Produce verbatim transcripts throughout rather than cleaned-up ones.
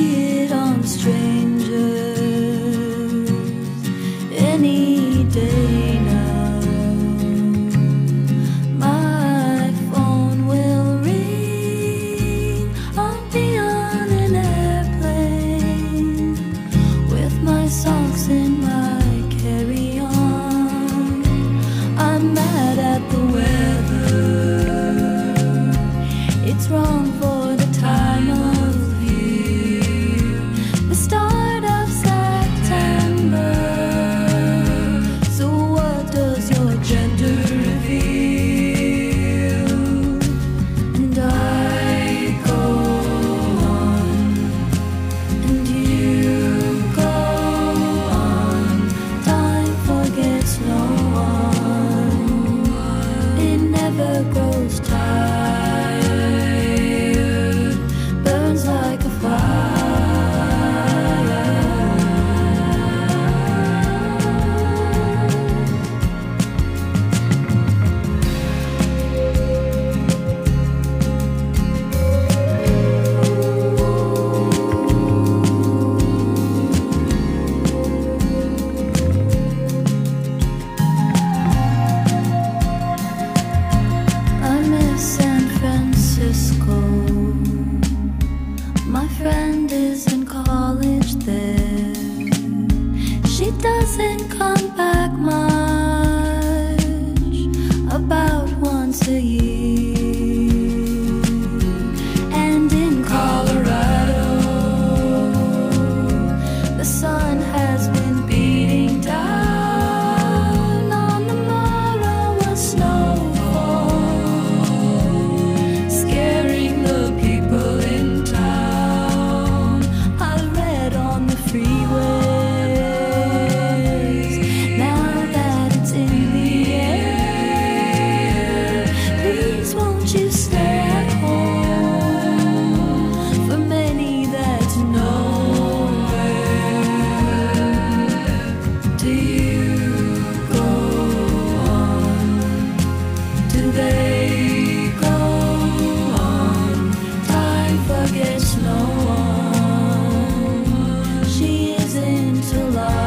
see it on strangers any day now. My phone will ring, I'll be on an airplane with my socks in my carry-on. I'm mad at the weather, it's wrong for the time of year, the start of September. So what does your gender reveal? And I go on, and you go on. Time forgets no one, it never grows tired, burns like a fire. I miss San Francisco. My friend is in college there. She doesn't come back much, about once a year. And in Colorado, the sun has been beating down on the morrow of snowfall, scaring the people in town. I read on the freeways, now that it's in the air, please won't you stay at home? For many that's nowhere. Do you go on? Do they go on? Time forgets no one. She isn't a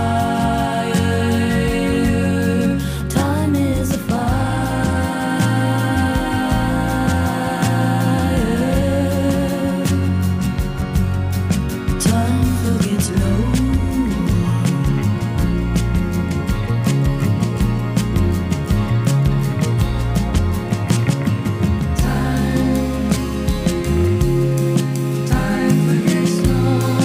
liar. Time is a fire. Time forgets no one. Time forgets no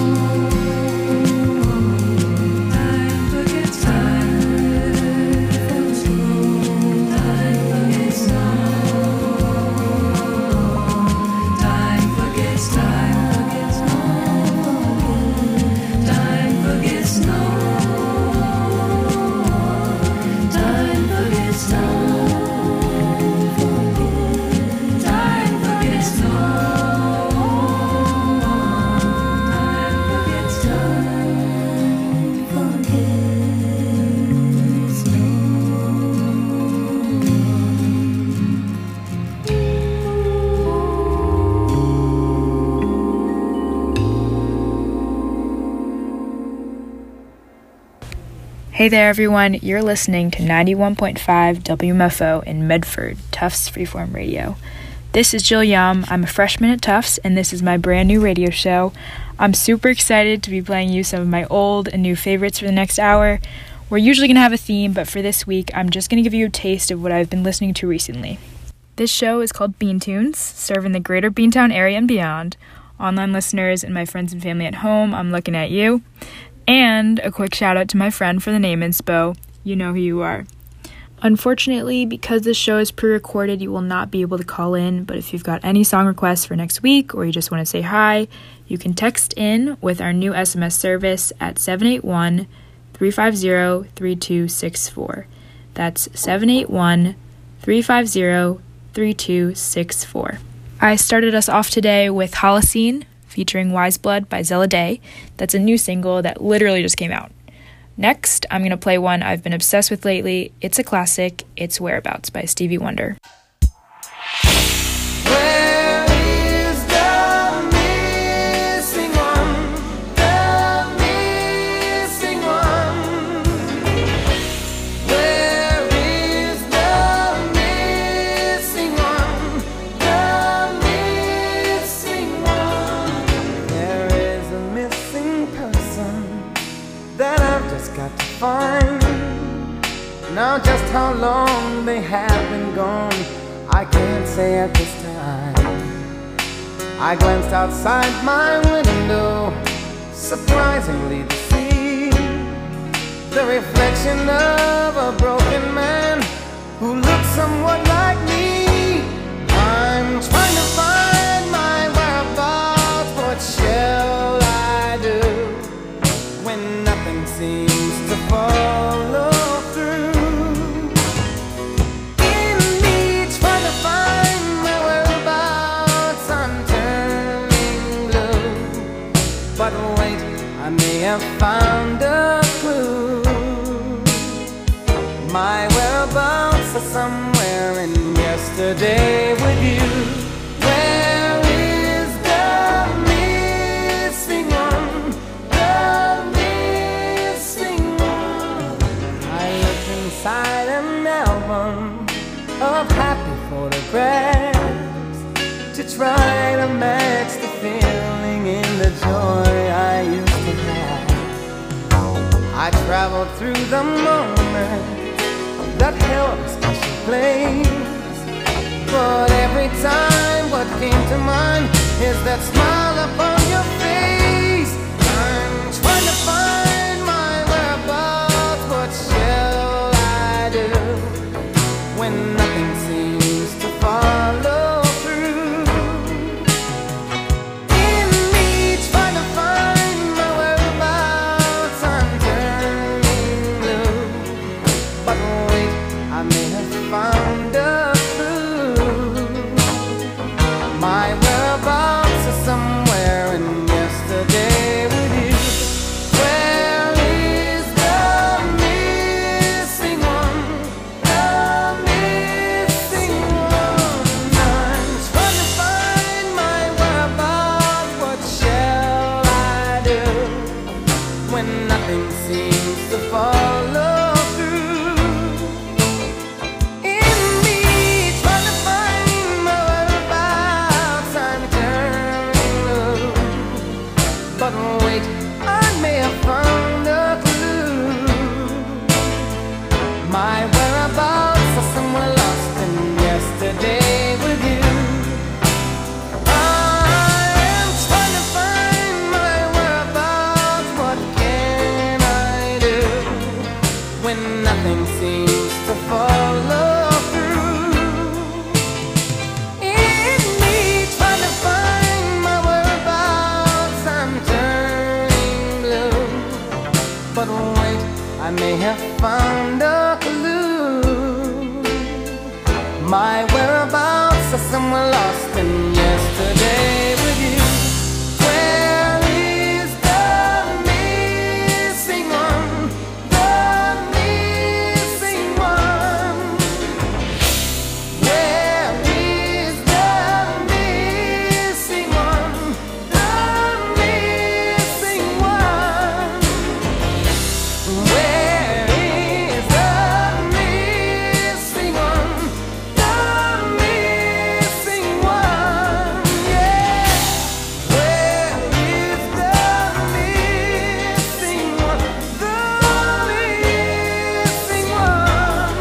one. Time forgets time. Forgets no one. Time forgets no one. Time forgets time. Forgets no one. Time forgets no one. Time forgets no one. Time forgets no one. Time forgets no Hey there, everyone. You're listening to ninety-one point five W M F O in Medford, Tufts Freeform Radio. This is Jill Yum. I'm a freshman at Tufts, and this is my brand new radio show. I'm super excited to be playing you some of my old and new favorites for the next hour. We're usually going to have a theme, but for this week, I'm just going to give you a taste of what I've been listening to recently. This show is called Bean Tunes, serving the greater Beantown area and beyond. Online listeners and my friends and family at home, I'm looking at you. And a quick shout out to my friend for the name inspo. You know who you are. Unfortunately, because this show is pre-recorded, you will not be able to call in, but if you've got any song requests for next week or you just want to say hi, you can text in with our new S M S service at seven eight one, three five zero, three two six four. That's seven eight one, three five zero, three two six four. I started us off today with Holocene, featuring Wise Blood by Zella Day. That's a new single that literally just came out. Next, I'm going to play one I've been obsessed with lately. It's a classic. It's Whereabouts by Stevie Wonder. Where is the missing one? Now just how long they have been gone, I can't say at this time. I glanced outside my window, surprisingly to see the reflection of a broken man who looks somewhat like me. I'm trying to find my whereabouts. What shall I do when nothing seems to follow through? In me trying to find my whereabouts, I'm turning blue. But wait, I may have found a clue. My whereabouts are somewhere in yesterday with you. Where is the missing one? The missing one. I looked inside an album of happy photographs to try to match the feeling in the joy I used to have. I traveled through the moment that held a special place, but every time what came to mind is that smile upon your face. I'm trying to find my whereabouts. What shall I do when nothing seems to follow through? In me trying to find my whereabouts, I'm turning blue. But wait, I may have found a clue. My whereabouts are somewhere in yesterday with you. Where is the missing one? The missing one. I'm trying to find my whereabouts. What shall I do when nothing seems to follow through? In me trying to find my whereabouts, I'm turning blue. But wait, I may have found a clue. My whereabouts are somewhere lost in yesterday with you. I am trying to find my whereabouts. What can I do when nothing seems to follow through? In me trying to find my whereabouts, I'm turning blue. But wait, I may have found a clue. My whereabouts are somewhere lost in yesterday with you. Where is the missing one? The missing one. Where is the missing one? The missing one. Where is the missing one? The missing one. Yeah. Where is the missing one? The missing one.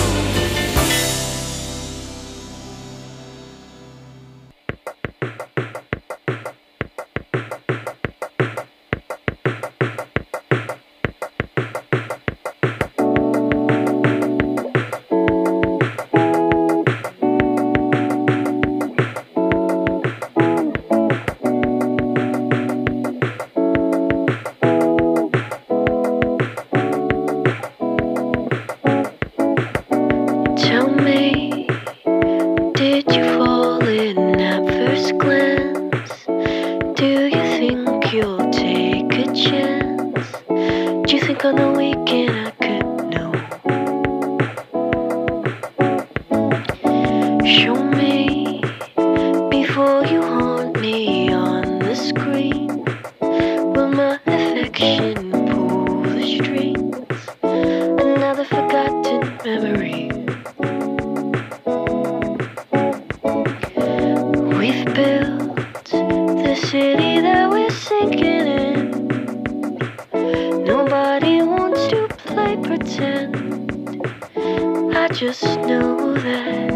Tell me, did you fall in at first glance? Do you think you'll take a chance? Do you think on the weekend I could know? Show me before you haunt me on the screen. Will my affection pull the strings? Another forgotten memory. We've built the city that we're sinking in. Nobody wants to play pretend. just know that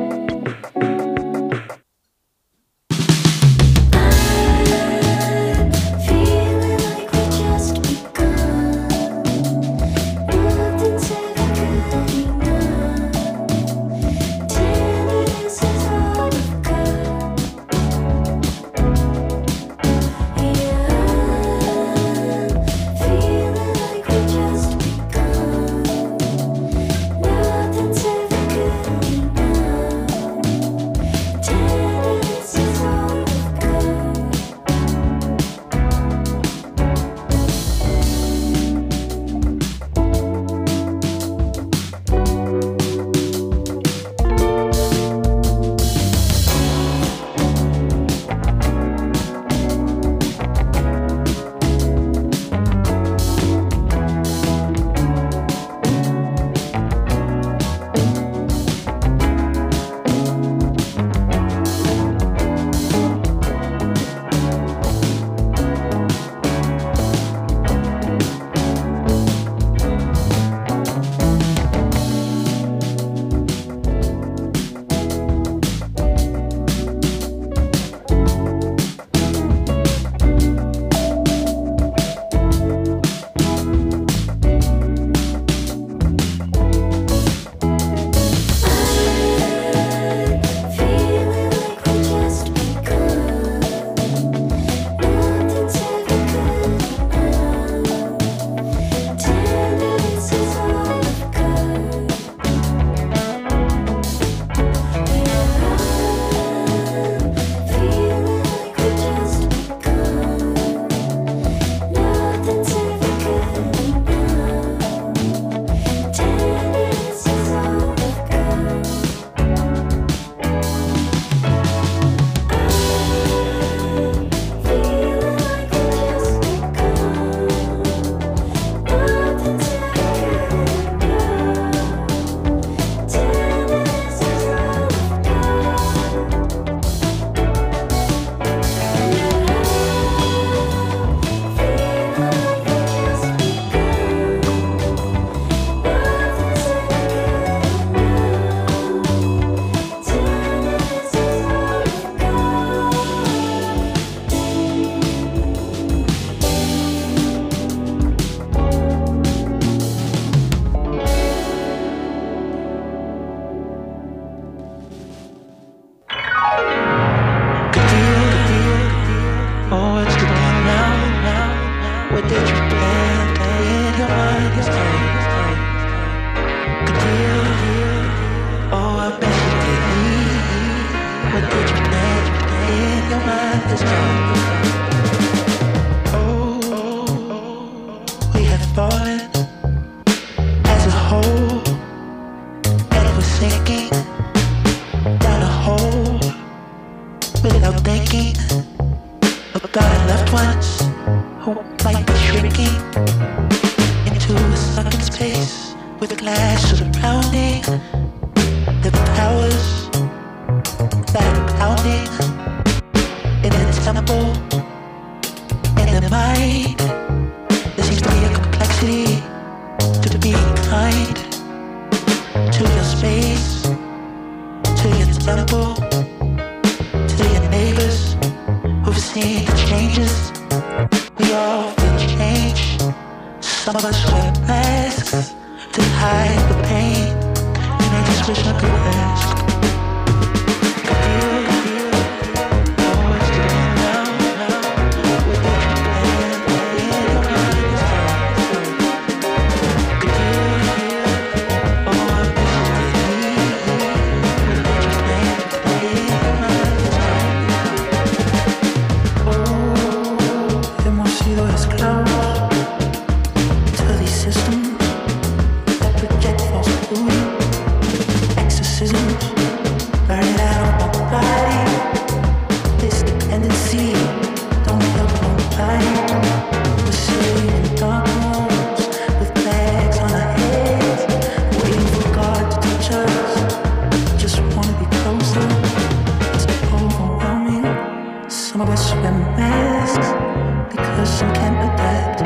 Some of us wear masks because some can't adapt.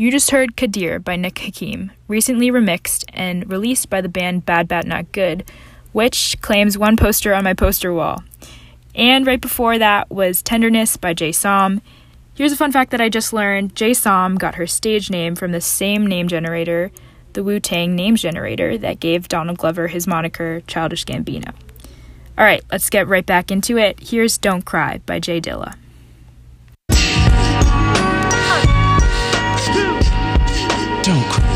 You just heard Kadir by Nick Hakim, recently remixed and released by the band Bad Bad Not Good, which claims one poster on my poster wall. And right before that was Tenderness by Jay Som. Here's a fun fact that I just learned. Jay Som got her stage name from the same name generator, the Wu-Tang Names Generator, that gave Donald Glover his moniker Childish Gambino. Alright, let's get right back into it. Here's Don't Cry by Jay Dilla. Don't cry.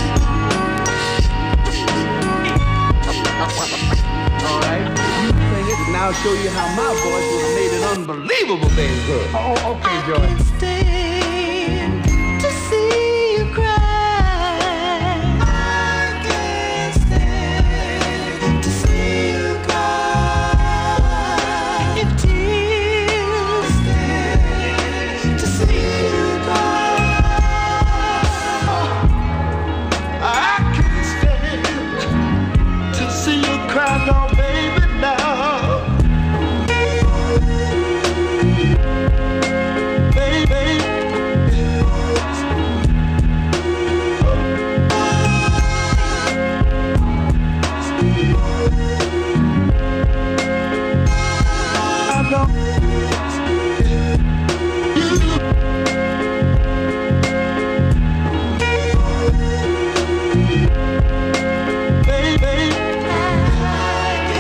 Alright, you sing it, and I'll show you how my voice would have made an unbelievable thing good. Oh, okay, Joy. Stand to see you cry. I can't stand to see you cry. If tears stand to see you cry. I can't stand to see you cry, no, baby, now. Baby, I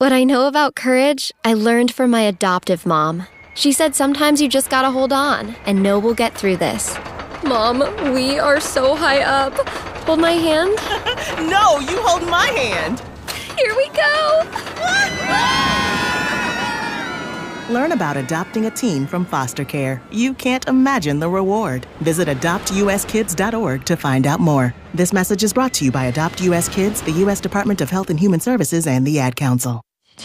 What I know about courage, I learned from my adoptive mom. She said sometimes you just gotta hold on and know we'll get through this. Mom, we are so high up. Hold my hand. No, you hold my hand. Here we go. Learn about adopting a teen from foster care. You can't imagine the reward. Visit adopt u s kids dot org to find out more. This message is brought to you by Adopt U S Kids, the U S Department of Health and Human Services, and the Ad Council.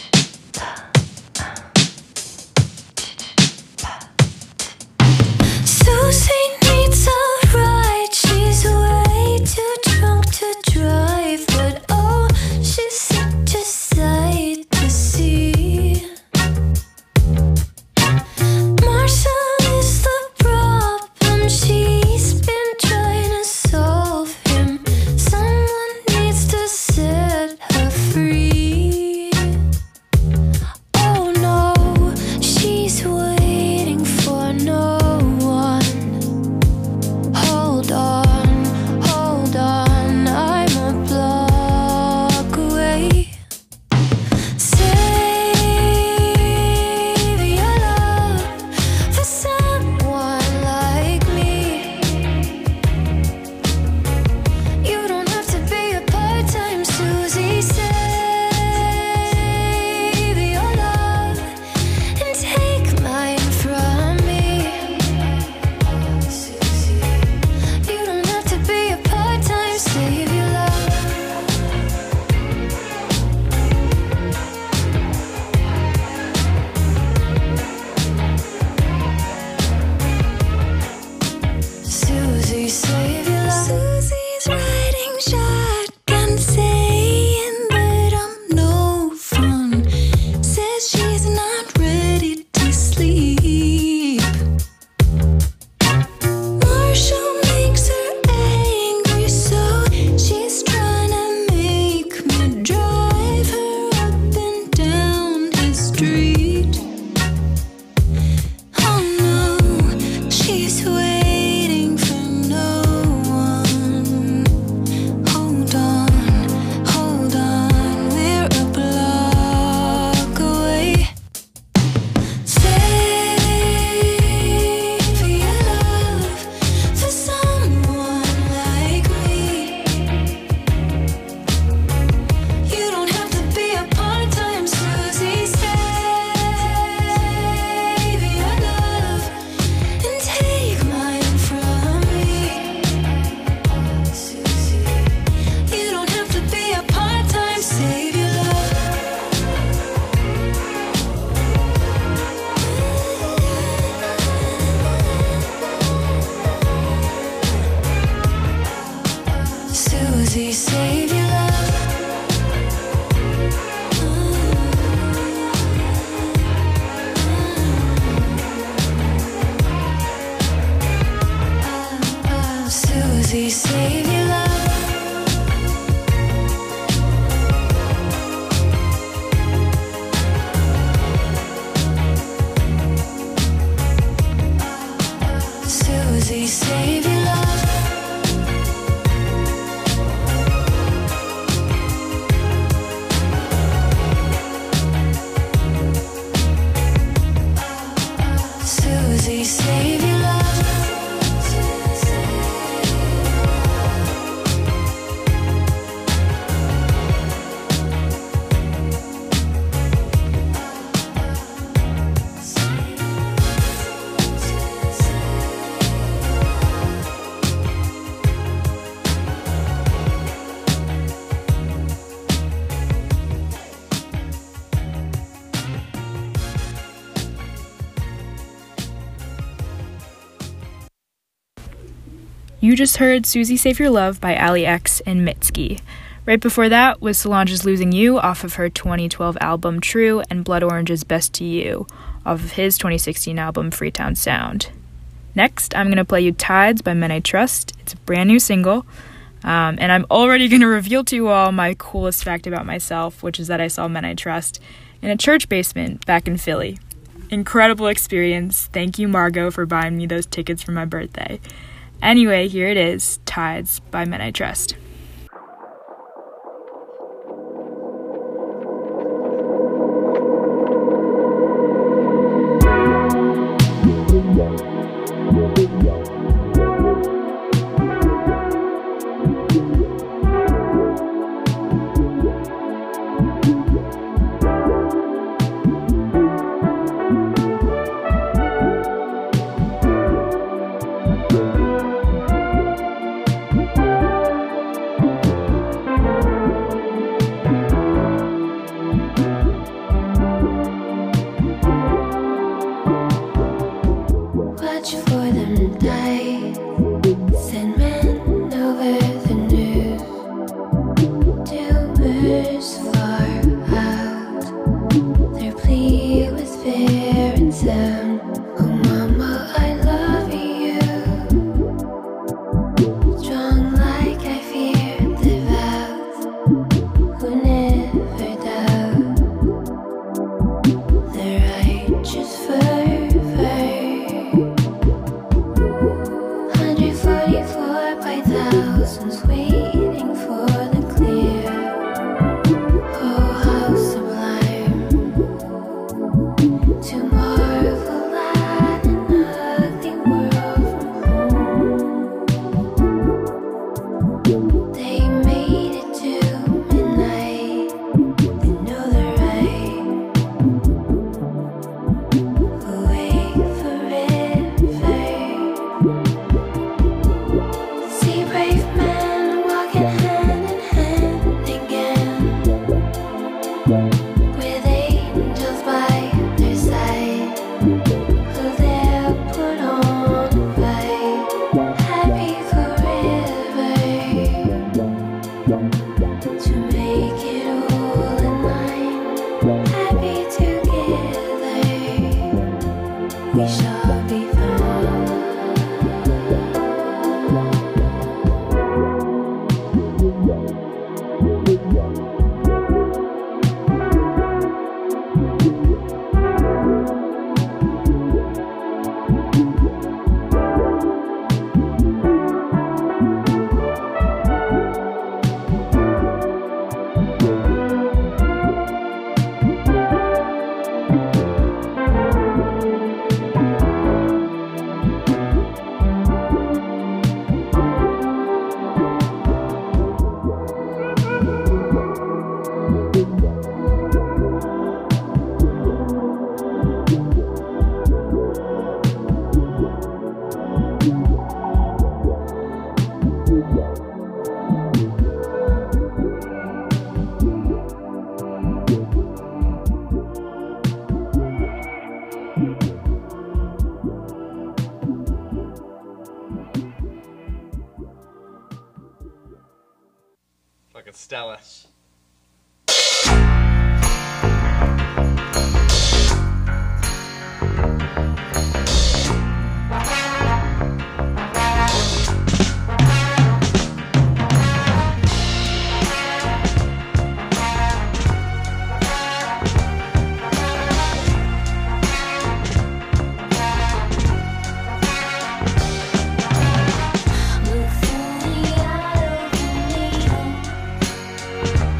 Susie needs a ride. She's way too drunk to drive, but oh, she's such a sight to see. Marshall is the problem she's been trying to solve him. Someone needs to set her free. Oh no, she's waiting for no one. Hold on, hold on, I'm a block away. Save your love for someone like me. You don't have to be a part-time Susie. Save your love and take mine from me. You don't have to be a part-time, save your love. Susie, save your love. Susie's riding shotgun, saying that I'm no fun. Says she's not ready to sleep. Marshall makes her angry, so she's trying to make me drive her up and down his street. Oh no, she's waiting for no one. Hold on, hold on, we're a block away. Save your love for someone like me. You don't have to be a part-time Susie. Save your love and take mine from me. You don't have to be a part-time, save your love. Susie, save your love. Susie, save your love. Susie, save your love. Susie, save your love. You just heard Susie Save Your Love by Ali X and Mitski. Right before that was Solange's Losing You off of her twenty twelve album True, and Blood Orange's Best to You off of his twenty sixteen album Freetown Sound. Next, I'm going to play you Tides by Men I Trust. It's a brand new single, um, and I'm already going to reveal to you all my coolest fact about myself, which is that I saw Men I Trust in a church basement back in Philly. Incredible experience. Thank you, Margot, for buying me those tickets for my birthday. Anyway, here it is, Tides by Men I Trust. Fucking stellar. Look through the eye of the needle.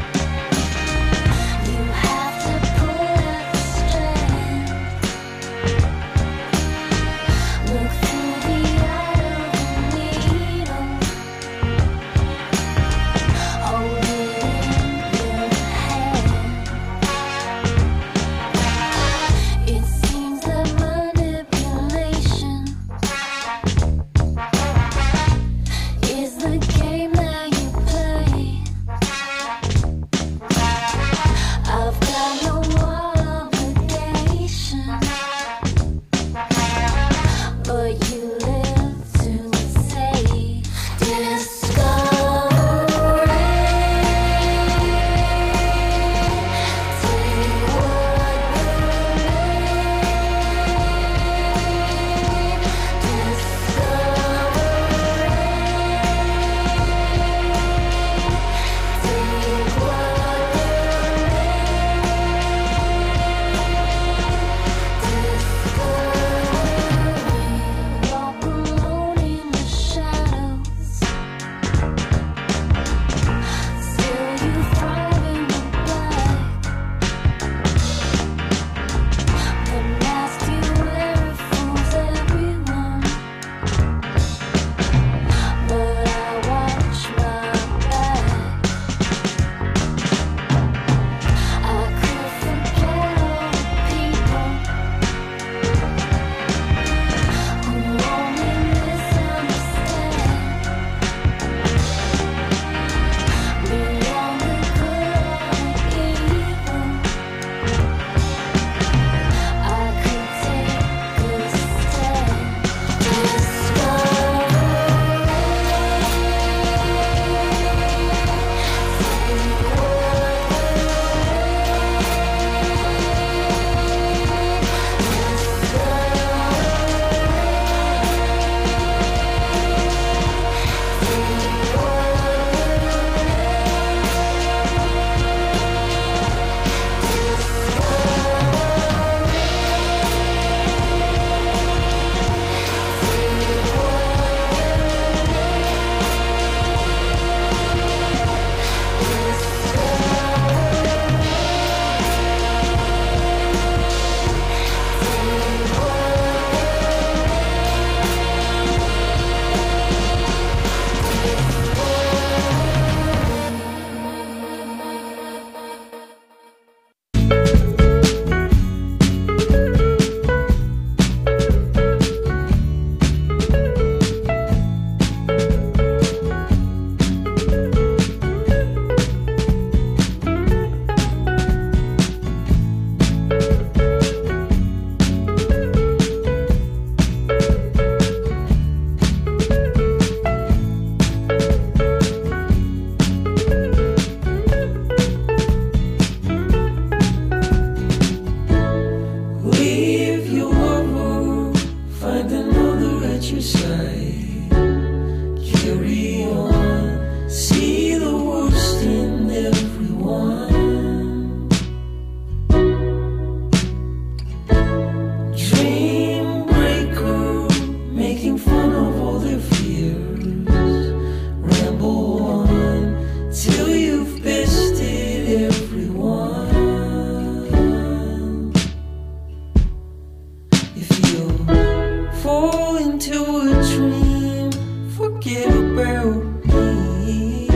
Fall into a dream, forget about me.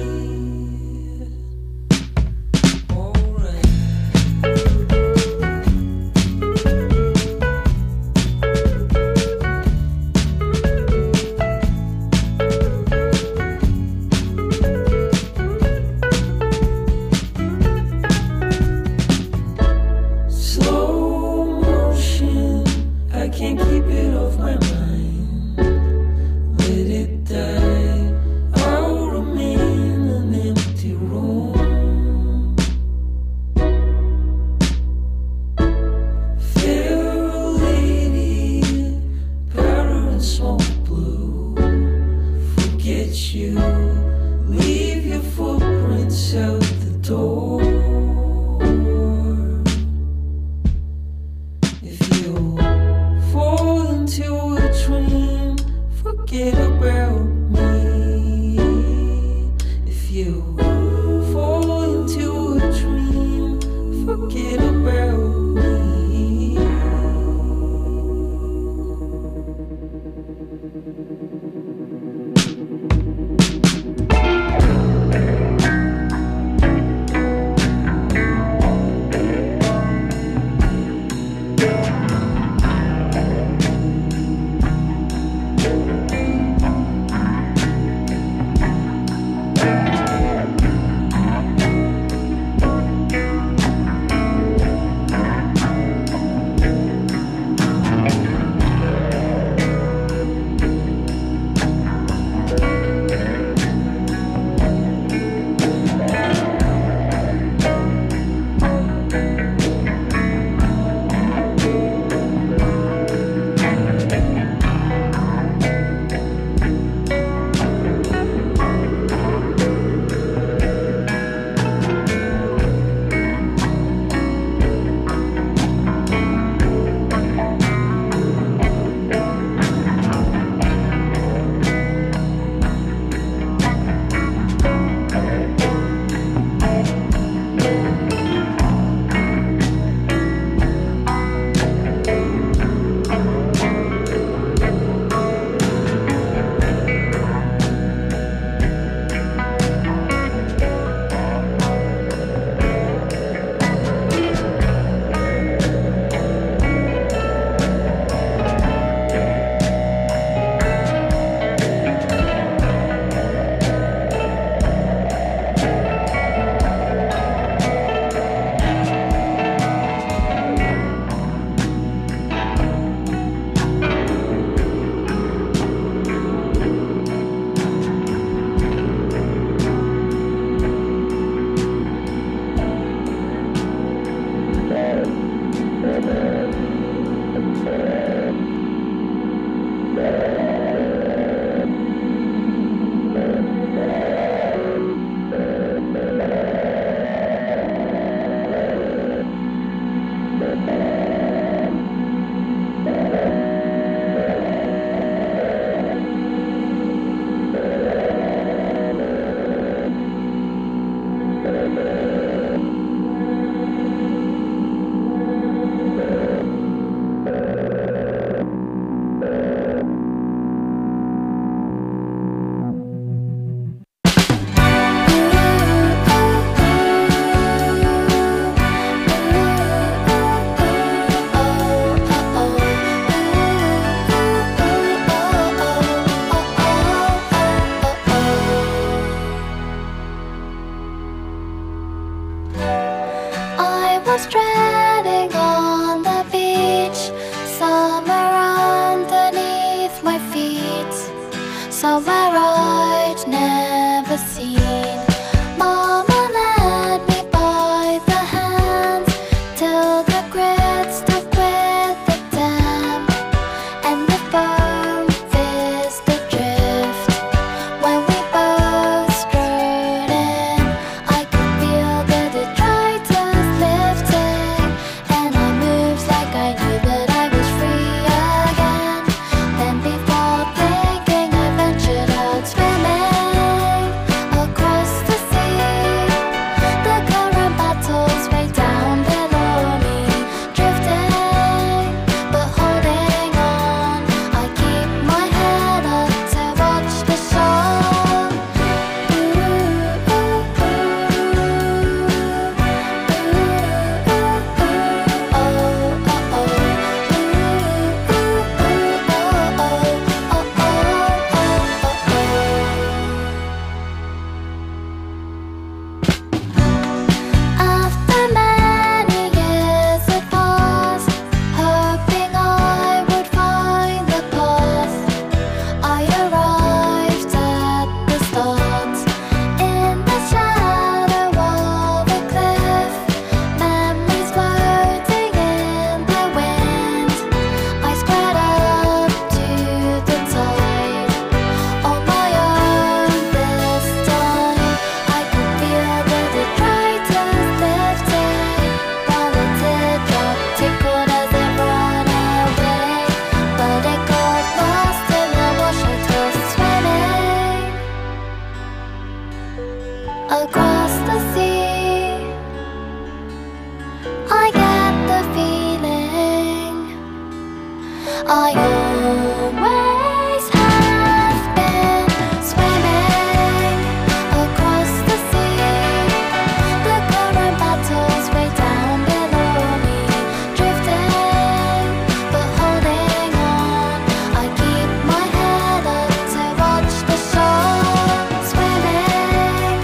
Alright. Slow motion, I can't keep it off my mind. Let it die. I'll remain an empty room. Fair lady, powder and smoke blue. Forget you, leave your footprints out the door. If you fall into a dream, forget about me. If you fall into a dream, forget about me. was treading on the beach, somewhere underneath my feet, somewhere I'd never seen. Mama led me by the hand till the grit stuck with the damp, and the firm fist adrift. When we both strode in, I could feel the detritus lifting, and I moved like I knew that I was free again. Then before thinking, I ventured I always have been swimming across the sea. The current battles way down below me, drifting but holding on. I keep my head up to watch the shore. Swimming,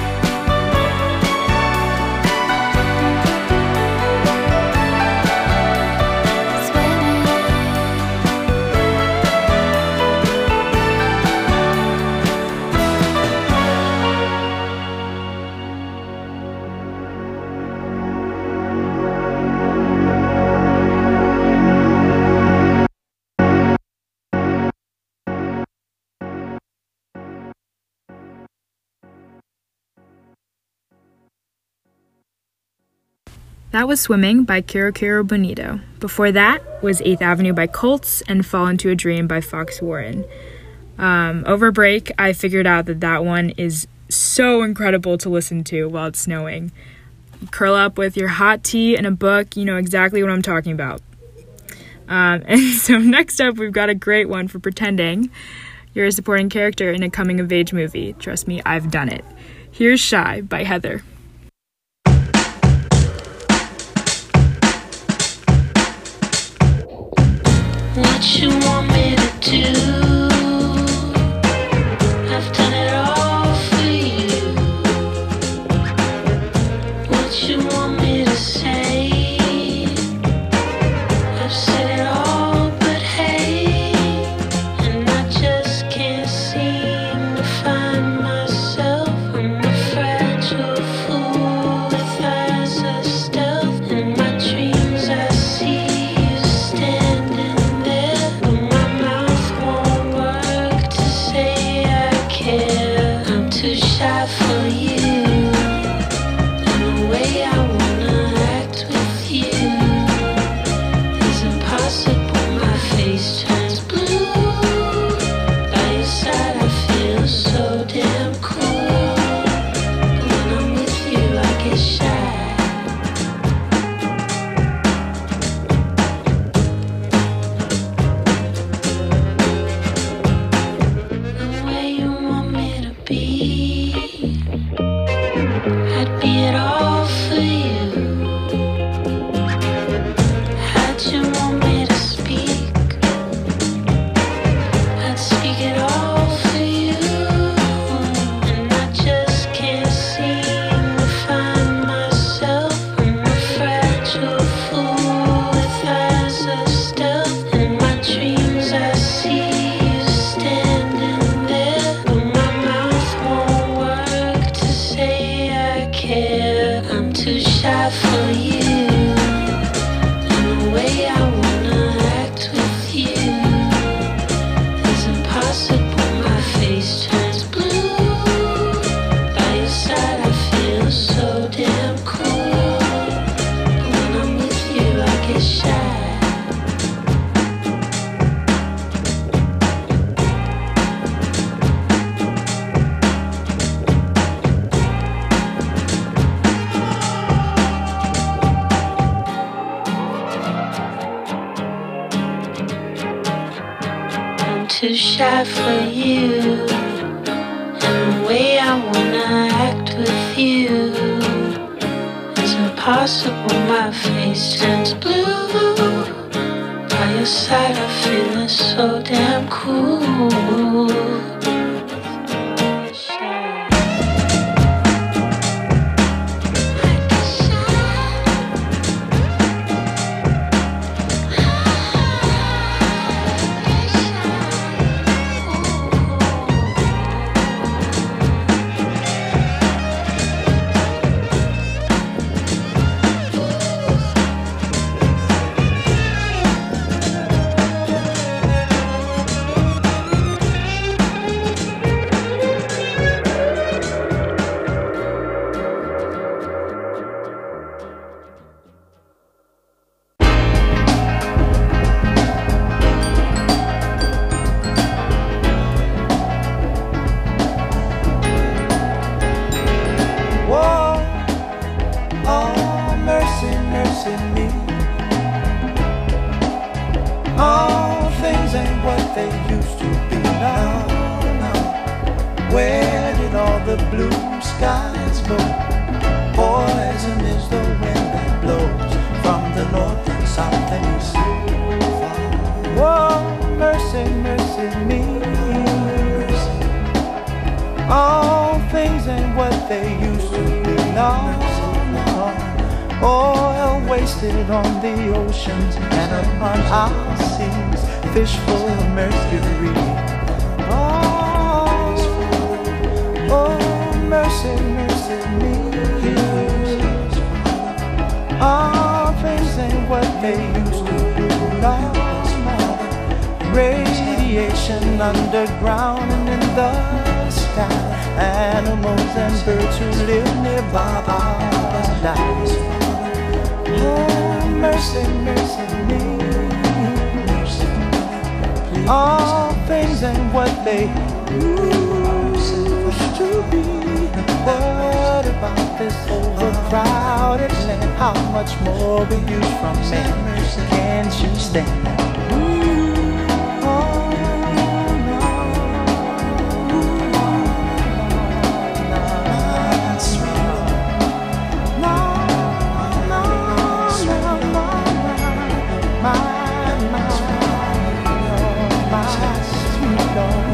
That was Swimming by Quiero Quiero Bonito. Before that was eighth Avenue by Colts and Fall Into a Dream by Fox Warren. Um, over break, I figured out that that one is so incredible to listen to while it's snowing. Curl up with your hot tea and a book, you know exactly what I'm talking about. Um, and so next up, we've got a great one for pretending you're a supporting character in a coming-of-age movie. Trust me, I've done it. Here's Shy by Heather. What you want me to do? I've done it all for you. What you want me to say? I've said it all, but hey, and I just can't seem to find myself. I'm a fragile fool with eyes of stealth. In my dreams I see you standing. For you, and the way I wanna act with you is impossible. My face turns blue. By your side I feel so damn cool, but when I'm with you I get shy. The way you want me to be, I'd be it all for you. How'd you want me to speak? I'd speak it all for you. And I just can't seem to find myself. I'm a fragile fool with eyes of stealth. In my dreams I see you standing there, but my mouth won't work to say I care. I'm too shy for you, and the way I wanna act with you is impossible. My face turns blue. By your side I feel so damn cool, but when I'm with you I get shy. Too shy for you, and the way I wanna act with you is impossible. My face turns blue. By your side I feel so damn cool. they used to be. No, no. Where did all the blue skies go? Poison is the wind that blows from the north and south and east. Whoa, mercy, mercy me. All things ain't what they used to be. No, no. Oil wasted on the oceans and upon our seas, fish full of mercury. Oh, oh, mercy, mercy me. All things ain't what they used to be. No, no. Radiation underground and in the sky, animals and birds who live nearby our lives. Oh, mercy, mercy me. All things ain't what they used to be. What about this overcrowded land? How much more will you from me? Can't you stand? Ooh, oh, no, no, that's right. No, no, no, no, my, my, my sweet Lord.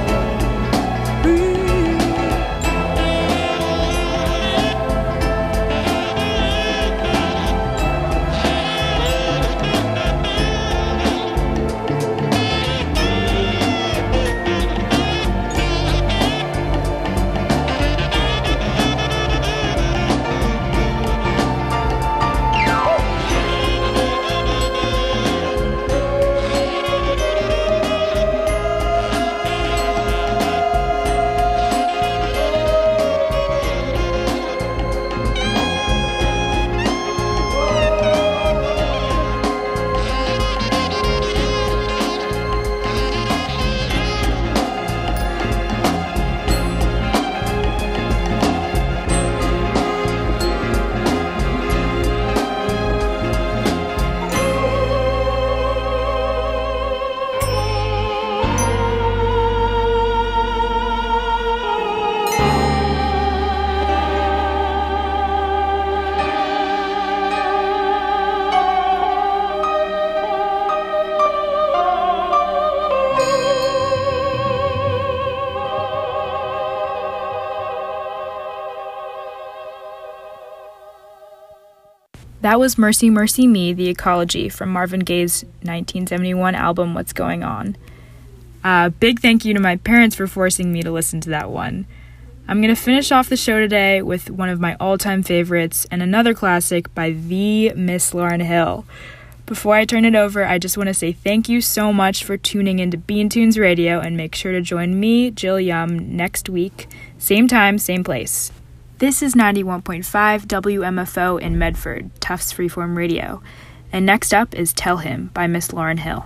That was Mercy, Mercy Me, The Ecology from Marvin Gaye's nineteen seventy-one album, What's Going On. Uh, big thank you to my parents for forcing me to listen to that one. I'm going to finish off the show today with one of my all-time favorites and another classic by the Miss Lauryn Hill. Before I turn it over, I just want to say thank you so much for tuning into Bean Tunes Radio, and make sure to join me, Jill Yum, next week. Same time, same place. This is ninety-one point five W M F O in Medford, Tufts Freeform Radio. And next up is Tell Him by Miss Lauryn Hill.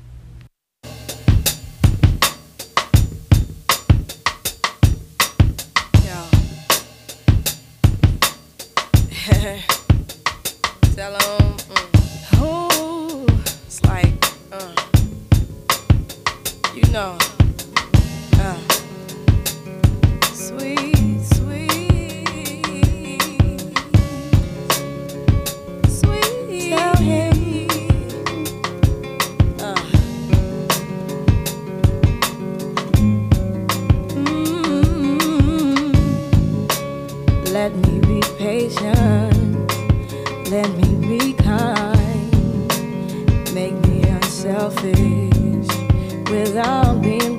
Tell him, mm. Ooh, it's like, uh, you know, uh, sweet, sweet, sweet. Tell him, uh, mm-hmm. Let me be patient. Let me be kind, make me unselfish without being